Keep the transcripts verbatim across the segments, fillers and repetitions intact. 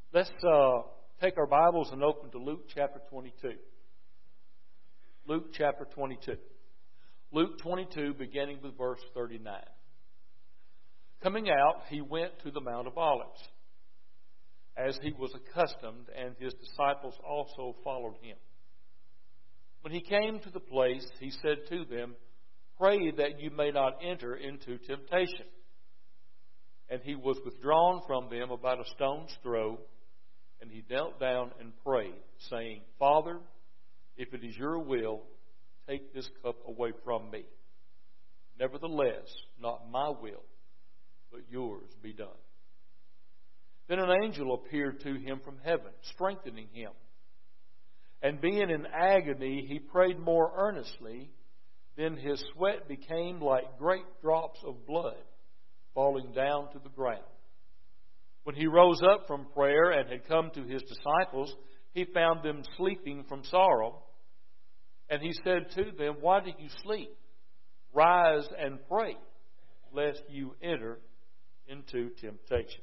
Let's uh, take our Bibles and open to Luke chapter twenty-two. Luke chapter twenty-two. Luke twenty-two, beginning with verse thirty-nine. Coming out, he went to the Mount of Olives, as he was accustomed, and his disciples also followed him. When he came to the place, he said to them, "Pray that you may not enter into temptation." And he was withdrawn from them about a stone's throw, and he knelt down and prayed, saying, "Father, if it is your will, take this cup away from me. Nevertheless, not my will, but yours be done." Then an angel appeared to him from heaven, strengthening him. And being in agony, he prayed more earnestly. Then his sweat became like great drops of blood falling down to the ground. When he rose up from prayer and had come to his disciples, he found them sleeping from sorrow. And he said to them, "Why do you sleep? Rise and pray, lest you enter into temptation."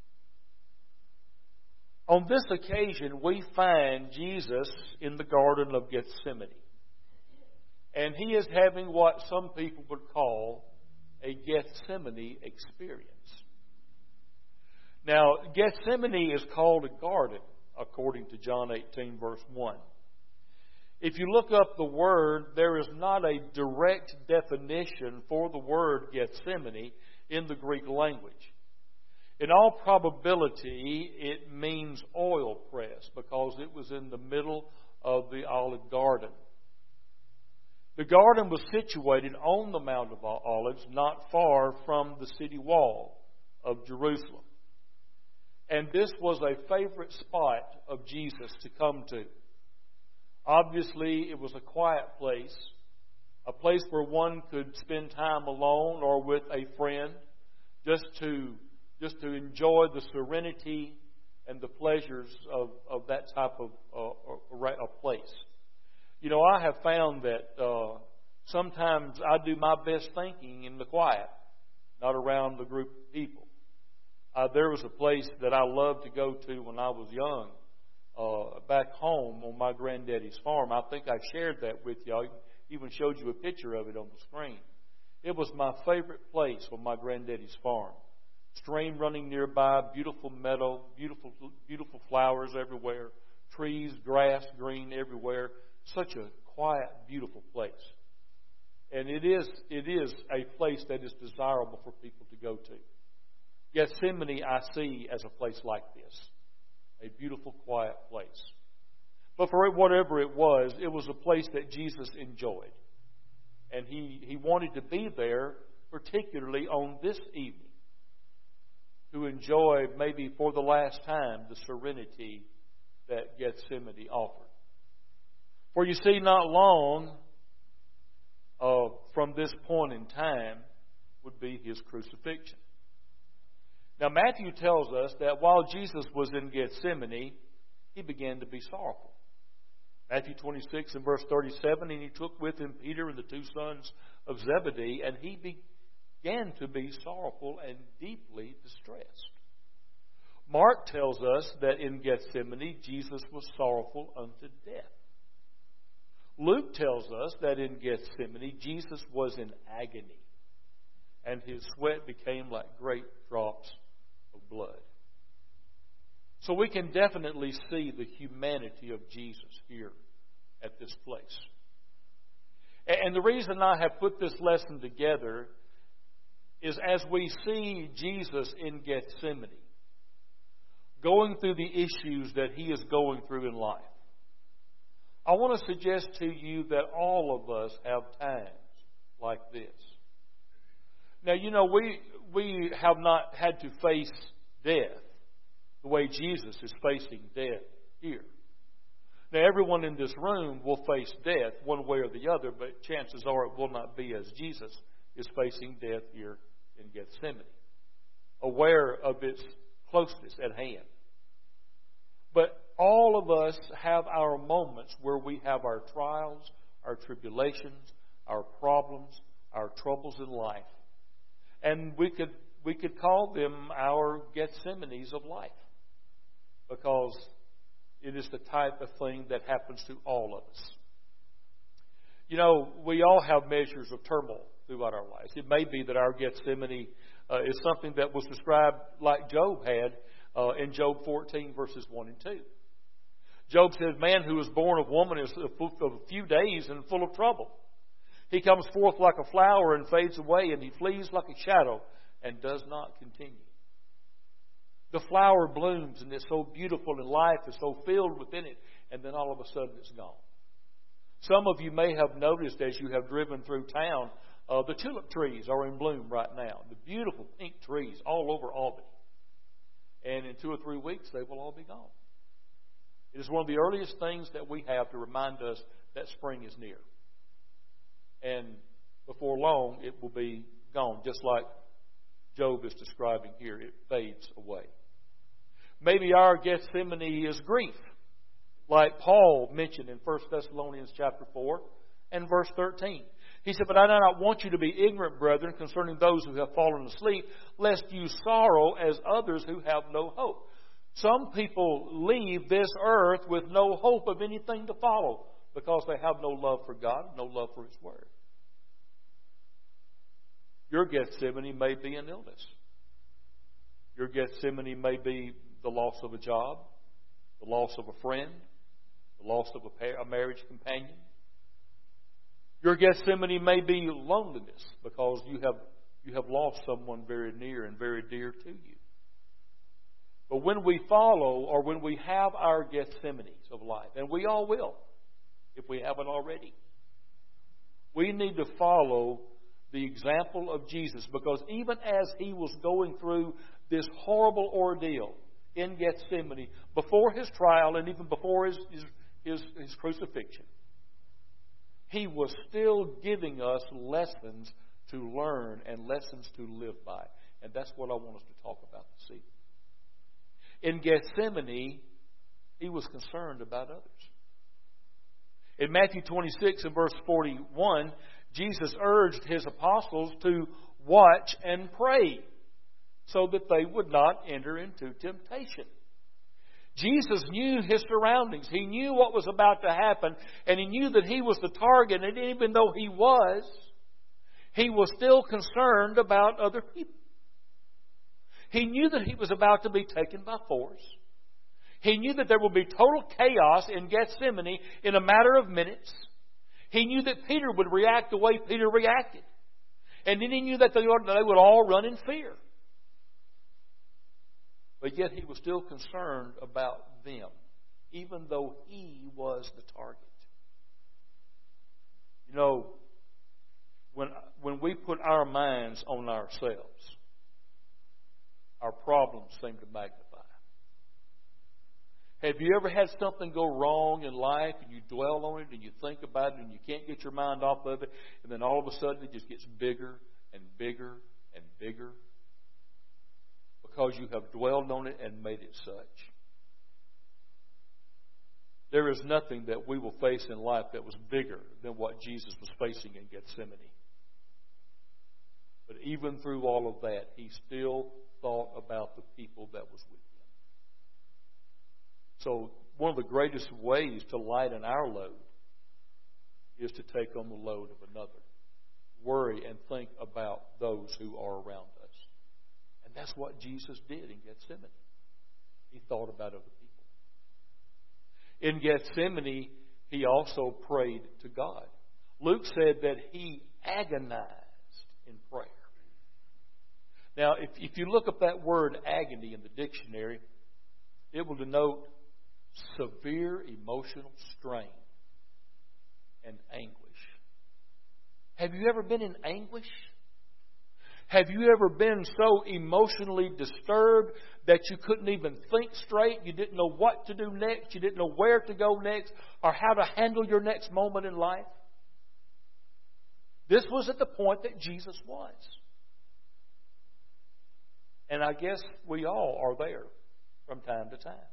On this occasion, we find Jesus in the Garden of Gethsemane. And he is having what some people would call a Gethsemane experience. Now, Gethsemane is called a garden, according to John eighteen, verse one. If you look up the word, there is not a direct definition for the word Gethsemane in the Greek language. In all probability, it means oil press because it was in the middle of the olive garden. The garden was situated on the Mount of Olives, not far from the city wall of Jerusalem. And this was a favorite spot of Jesus to come to. Obviously, it was a quiet place, a place where one could spend time alone or with a friend, just to just to enjoy the serenity and the pleasures of, of that type of uh, a place. You know, I have found that uh, sometimes I do my best thinking in the quiet, not around the group of people. Uh, there was a place that I loved to go to when I was young, uh, back home on my granddaddy's farm. I think I shared that with you. I even showed you a picture of it on the screen. It was my favorite place on my granddaddy's farm. Stream running nearby, beautiful meadow, beautiful, beautiful flowers everywhere, trees, grass, green everywhere. Such a quiet, beautiful place. And it is, it is a place that is desirable for people to go to. Gethsemane I see as a place like this. A beautiful, quiet place. But for whatever it was, it was a place that Jesus enjoyed. And he, he wanted to be there, particularly on this evening, to enjoy maybe for the last time the serenity that Gethsemane offered. For you see, not long uh, from this point in time would be his crucifixion. Now, Matthew tells us that while Jesus was in Gethsemane, he began to be sorrowful. Matthew twenty-six and verse thirty-seven, and he took with him Peter and the two sons of Zebedee, and he began to be sorrowful and deeply distressed. Mark tells us that in Gethsemane, Jesus was sorrowful unto death. Luke tells us that in Gethsemane, Jesus was in agony, and his sweat became like great drops of blood. So we can definitely see the humanity of Jesus here at this place. And the reason I have put this lesson together is as we see Jesus in Gethsemane, going through the issues that he is going through in life, I want to suggest to you that all of us have times like this. Now, you know, we we have not had to face death the way Jesus is facing death here. Now, everyone in this room will face death one way or the other, but chances are it will not be as Jesus is facing death here in Gethsemane, aware of its closeness at hand. But all of us have our moments where we have our trials, our tribulations, our problems, our troubles in life. And we could we could call them our Gethsemanes of life. because it is the type of thing that happens to all of us. You know, we all have measures of turmoil throughout our lives. It may be that our Gethsemane uh, is something that was described like Job had uh, in Job fourteen, verses one and two. Job says, man who is born of woman is of a few days and full of trouble. He comes forth like a flower and fades away, and he flees like a shadow and does not continue. The flower blooms, and it's so beautiful, and life is so filled within it, and then all of a sudden it's gone. Some of you may have noticed as you have driven through town, uh, the tulip trees are in bloom right now. The beautiful pink trees all over Albany. And in two or three weeks, they will all be gone. It is one of the earliest things that we have to remind us that spring is near. And before long, it will be gone, just like Job is describing here. It fades away. Maybe our Gethsemane is grief, like Paul mentioned in First Thessalonians chapter four and verse thirteen. He said, but I do not want you to be ignorant, brethren, concerning those who have fallen asleep, lest you sorrow as others who have no hope. Some people leave this earth with no hope of anything to follow because they have no love for God, no love for His Word. Your Gethsemane may be an illness. Your Gethsemane may be the loss of a job, the loss of a friend, the loss of a, par- a marriage companion. Your Gethsemane may be loneliness because you have, you have lost someone very near and very dear to you. But when we follow, or when we have our Gethsemanes of life, and we all will, if we haven't already, we need to follow the example of Jesus, because even as He was going through this horrible ordeal in Gethsemane, before His trial and even before His, his, his, his crucifixion, He was still giving us lessons to learn and lessons to live by. And that's what I want us to talk about this evening. In Gethsemane, He was concerned about others. In Matthew twenty-six and verse forty-one, Jesus urged His apostles to watch and pray so that they would not enter into temptation. Jesus knew His surroundings. He knew what was about to happen, and He knew that He was the target. And even though He was, He was still concerned about other people. He knew that He was about to be taken by force. He knew that there would be total chaos in Gethsemane in a matter of minutes. He knew that Peter would react the way Peter reacted. And then He knew that they would all run in fear. But yet He was still concerned about them, even though He was the target. You know, when, when we put our minds on ourselves, our problems seem to magnify. Have you ever had something go wrong in life and you dwell on it and you think about it and you can't get your mind off of it, and then all of a sudden it just gets bigger and bigger and bigger because you have dwelled on it and made it such? There is nothing that we will face in life that was bigger than what Jesus was facing in Gethsemane. But even through all of that, He still thought about the people that was with Him. So one of the greatest ways to lighten our load is to take on the load of another. Worry and think about those who are around us. And that's what Jesus did in Gethsemane. He thought about other people. In Gethsemane, He also prayed to God. Luke said that He agonized in prayer. Now, if, if you look up that word agony in the dictionary, it will denote severe emotional strain and anguish. Have you ever been in anguish? Have you ever been so emotionally disturbed that you couldn't even think straight? You didn't know what to do next. You didn't know where to go next or how to handle your next moment in life? This was at the point that Jesus was. And I guess we all are there from time to time.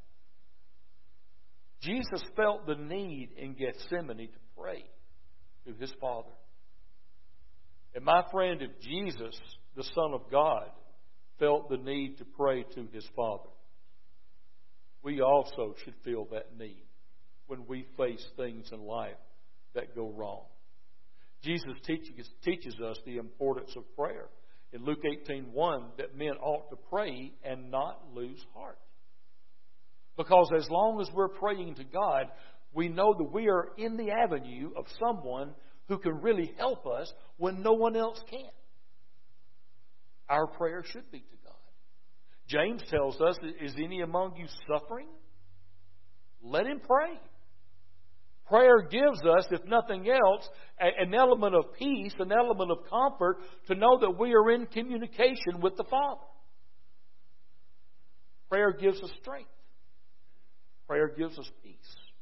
Jesus felt the need in Gethsemane to pray to His Father. And my friend, if Jesus, the Son of God, felt the need to pray to His Father, we we also should feel that need when we face things in life that go wrong. Jesus teaches, teaches us the importance of prayer. In Luke eighteen one, that men ought to pray and not lose heart. Because as long as we're praying to God, we know that we are in the avenue of someone who can really help us when no one else can. Our prayer should be to God. James tells us, is any among you suffering? Let him pray. Prayer gives us, if nothing else, an element of peace, an element of comfort to know that we are in communication with the Father. Prayer gives us strength. Prayer gives us peace.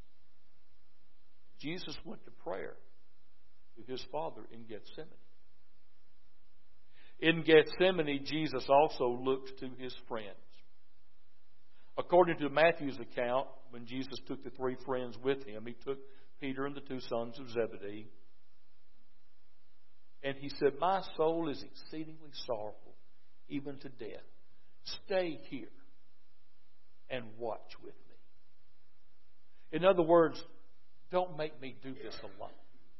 Jesus went to prayer with his Father in Gethsemane. In Gethsemane, Jesus also looked to his friends. According to Matthew's account, when Jesus took the three friends with him, he took Peter and the two sons of Zebedee. And he said, my soul is exceedingly sorrowful, even to death. Stay here and watch with me. In other words, don't make me do this alone.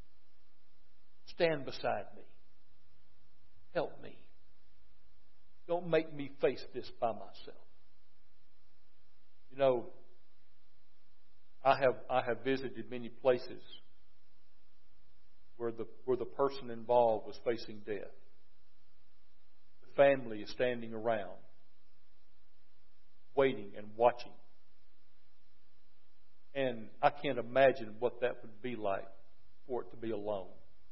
Stand beside me. Help me. Don't make me face this by myself. You know, I have I have visited many places where the where the person involved was facing death. The family is standing around, waiting and watching. And I can't imagine what that would be like for it to be alone.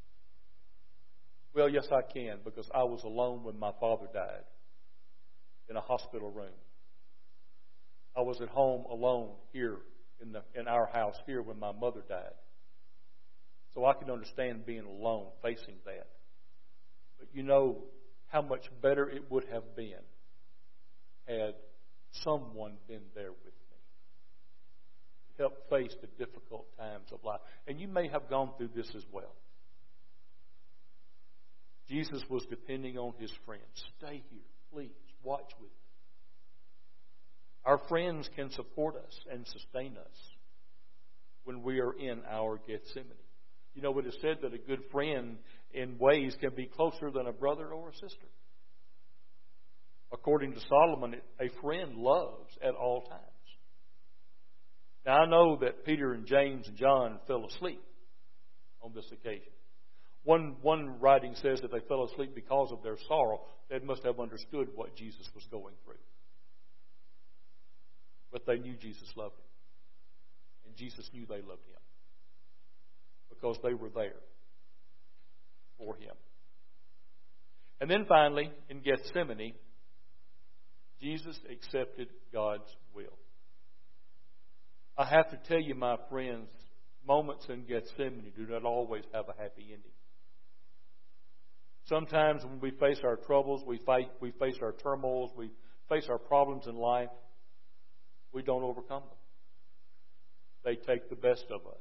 Well, yes, I can, because I was alone when my father died in a hospital room. I was at home alone here in the in our house here when my mother died. So I can understand being alone, facing that. But you know how much better it would have been had someone been there with me to help face the difficult times of life. And you may have gone through this as well. Jesus was depending on his friends. Stay here, please. Watch with me. Our friends can support us and sustain us when we are in our Gethsemane. You know, it is said that a good friend in ways can be closer than a brother or a sister. According to Solomon, a friend loves at all times. Now, I know that Peter and James and John fell asleep on this occasion. One, one writing says that they fell asleep because of their sorrow. They must have understood what Jesus was going through. But they knew Jesus loved him. And Jesus knew they loved him. Because they were there for him. And then finally, in Gethsemane, Jesus accepted God's will. I have to tell you, my friends, moments in Gethsemane do not always have a happy ending. Sometimes when we face our troubles, we fight, we face our turmoils, we face our problems in life, we don't overcome them. They take the best of us.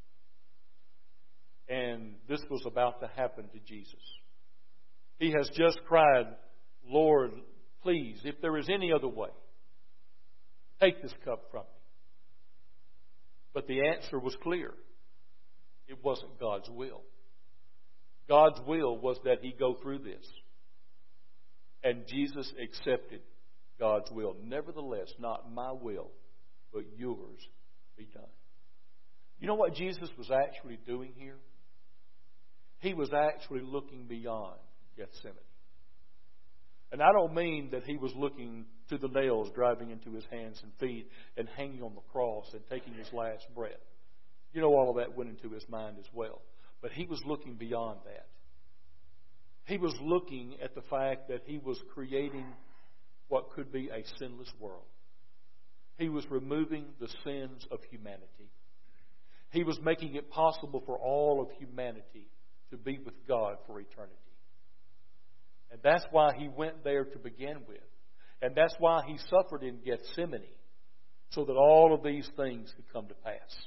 And this was about to happen to Jesus. He has just cried, Lord, please, if there is any other way, take this cup from me. But the answer was clear. It wasn't God's will. God's will was that he go through this. And Jesus accepted God's will. Nevertheless, not my will, but yours be done. You know what Jesus was actually doing here? He was actually looking beyond Gethsemane. And I don't mean that he was looking to the nails driving into his hands and feet and hanging on the cross and taking his last breath. You know, all of that went into his mind as well. But he was looking beyond that. He was looking at the fact that he was creating what could be a sinless world. He was removing the sins of humanity. He was making it possible for all of humanity to be with God for eternity. And that's why he went there to begin with. And that's why he suffered in Gethsemane, so that all of these things could come to pass.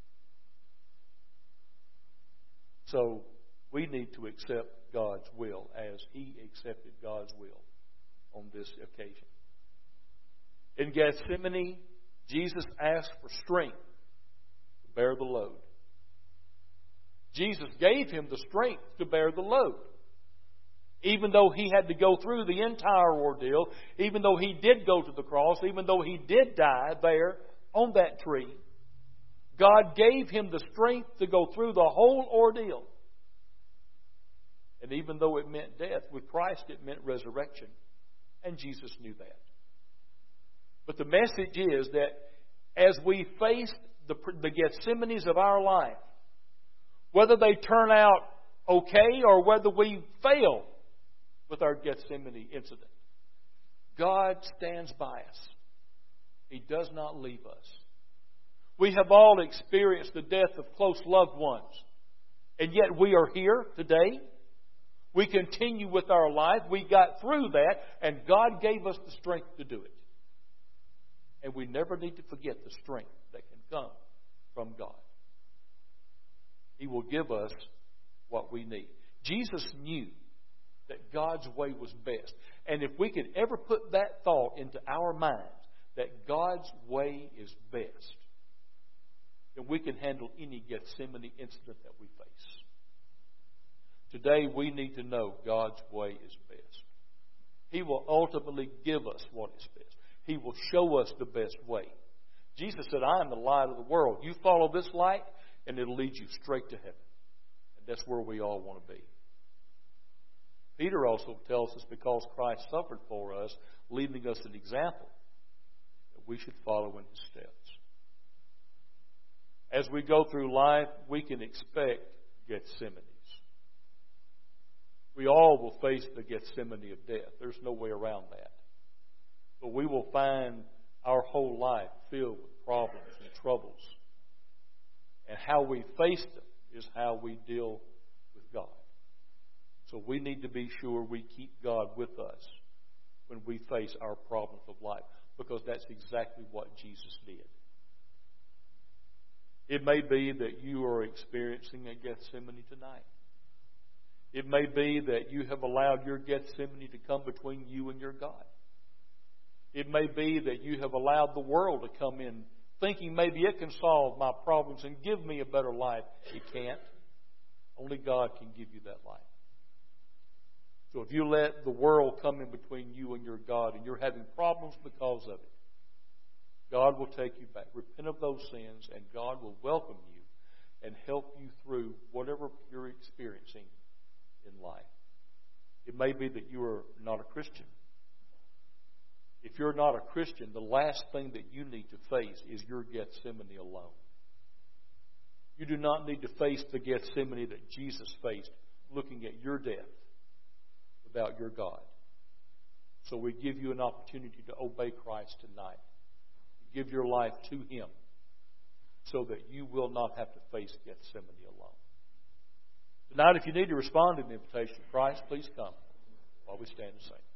So we need to accept God's will as he accepted God's will on this occasion. In Gethsemane, Jesus asked for strength to bear the load. Jesus gave him the strength to bear the load. Even though he had to go through the entire ordeal, even though he did go to the cross, even though he did die there on that tree, God gave him the strength to go through the whole ordeal. And even though it meant death, with Christ it meant resurrection. And Jesus knew that. But the message is that as we face the, the Gethsemanes of our life, whether they turn out okay or whether we fail with our Gethsemane incident, God stands by us. He does not leave us. We have all experienced the death of close loved ones, and yet we are here today. We continue with our life. We got through that, and God gave us the strength to do it. And we never need to forget the strength that can come from God. He will give us what we need. Jesus knew that God's way was best. And if we could ever put that thought into our minds, that God's way is best, then we can handle any Gethsemane incident that we face. Today we need to know God's way is best. He will ultimately give us what is best. He will show us the best way. Jesus said, I am the light of the world. You follow this light and it'll lead you straight to heaven. And that's where we all want to be. Peter also tells us because Christ suffered for us, leaving us an example that we should follow in His steps. As we go through life, we can expect Gethsemanes. We all will face the Gethsemane of death. There's no way around that. But we will find our whole life filled with problems and troubles. And how we face them is how we deal with God. So we need to be sure we keep God with us when we face our problems of life, because that's exactly what Jesus did. It may be that you are experiencing a Gethsemane tonight. It may be that you have allowed your Gethsemane to come between you and your God. It may be that you have allowed the world to come in thinking maybe it can solve my problems and give me a better life. It can't. Only God can give you that life. So if you let the world come in between you and your God and you're having problems because of it, God will take you back. Repent of those sins and God will welcome you and help you through whatever you're experiencing in life. It may be that you are not a Christian. If you're not a Christian, the last thing that you need to face is your Gethsemane alone. You do not need to face the Gethsemane that Jesus faced looking at your death without your God. So we give you an opportunity to obey Christ tonight. Give your life to Him so that you will not have to face Gethsemane alone. Tonight, if you need to respond to the invitation of Christ, please come while we stand and sing.